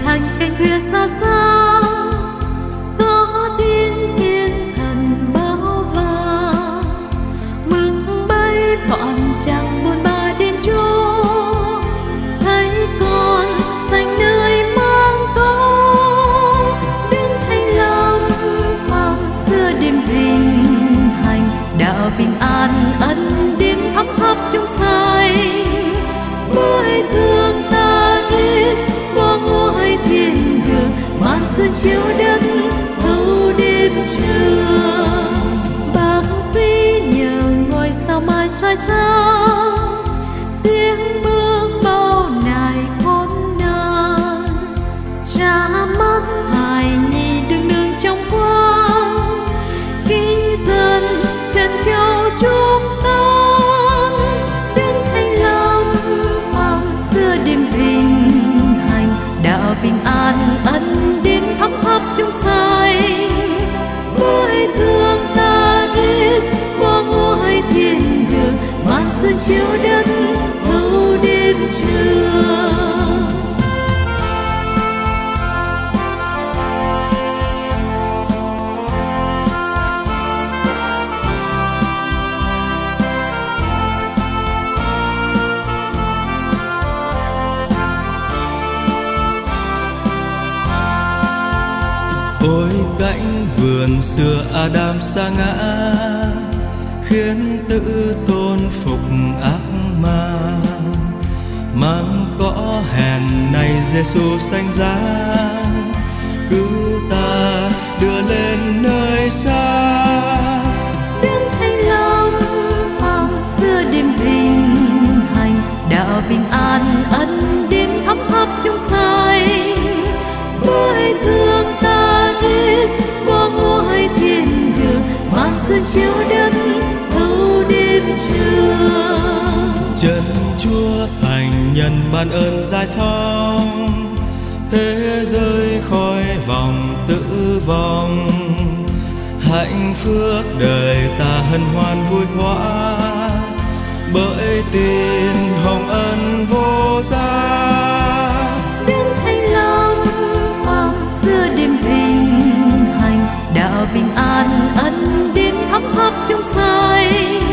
thành cánh khuya xa xa, có tiếng thiên thần báo vang mừng bay bọn chàng buồn ba đến chỗ thấy con xanh nơi mang có đứng thanh long phong xưa đêm vinh hành đạo bình an ân điển thắm thấp trong xanh mới thương ta Christ qua ngôi thiên đường màn xuân chiếu đất thâu đêm trường. Bác sĩ nhờ ngôi sao mai trói trắng tiếng bước bao nài khốn nạn cha mắt hài nhi đừng đừng trong quang kinh dân trần châu chúc tan đứng thanh long phong xưa đêm vinh hành đạo bình an ân điển thắm thấp trong xanh mới thương ta Christ qua ngôi thiên đường màn xuân chiếu đất thâu đêm trường. Ôi cánh vườn xưa Adam sa ngã khiến tự tôn phục ác ma, mang cỏ hèn này Giêsu sanh giá cứu ta đưa lên nơi xa. Đứng thanh long phong xưa đêm vinh hành đạo bình an ân điển thắm thấp trong xanh mới thương ta Christ qua ngôi thiên đường màn xuân chiếu đất thâu đêm trường. Chân Chúa thành nhân ban ơn giải phóng thế giới khỏi vòng tử vong, hạnh phúc đời ta hân hoan vui hóa bởi tin hồng ân vô giá. Đứng thanh long phong xưa đêm vinh hành đạo bình an ân điển thắm thấp trong xanh